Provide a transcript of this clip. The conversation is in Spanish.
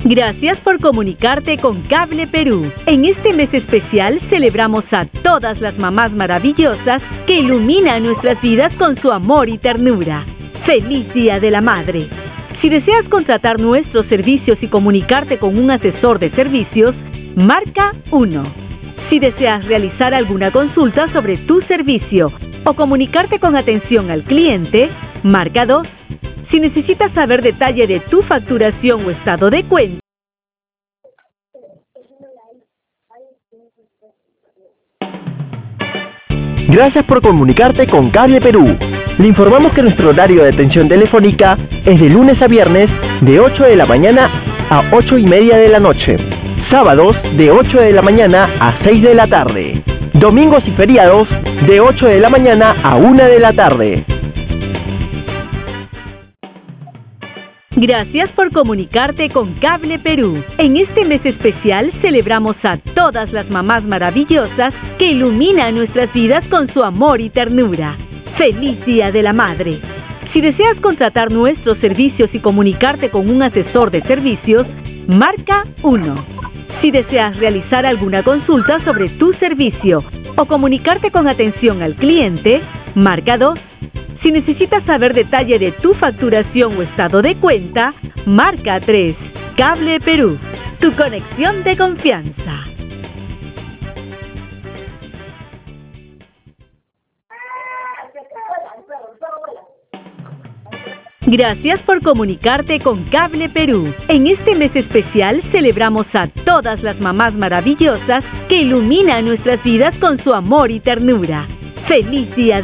Gracias por comunicarte con Cable Perú. En este mes especial celebramos a todas las mamás maravillosas que iluminan nuestras vidas con su amor y ternura. ¡Feliz Día de la Madre! Si deseas contratar nuestros servicios y comunicarte con un asesor de servicios, marca 1. Si deseas realizar alguna consulta sobre tu servicio o comunicarte con atención al cliente, marca 2. Si necesitas saber detalle de tu facturación o estado de cuenta, Gracias por comunicarte con Cable Perú. Le informamos que nuestro horario de atención telefónica es de lunes a viernes de 8 de la mañana a 8:30 de la noche. Sábados de 8 de la mañana a 6 de la tarde. Domingos y feriados de 8 de la mañana a 1 de la tarde. Gracias por comunicarte con Cable Perú. En este mes especial celebramos a todas las mamás maravillosas que iluminan nuestras vidas con su amor y ternura. ¡Feliz Día de la Madre! Si deseas contratar nuestros servicios y comunicarte con un asesor de servicios, marca 1. Si deseas realizar alguna consulta sobre tu servicio o comunicarte con atención al cliente, marca 2. Si necesitas saber detalle de tu facturación o estado de cuenta, marca 3. Cable Perú, tu conexión de confianza. Gracias por comunicarte con Cable Perú. En este mes especial celebramos a todas las mamás maravillosas que iluminan nuestras vidas con su amor y ternura. ¡Feliz Día!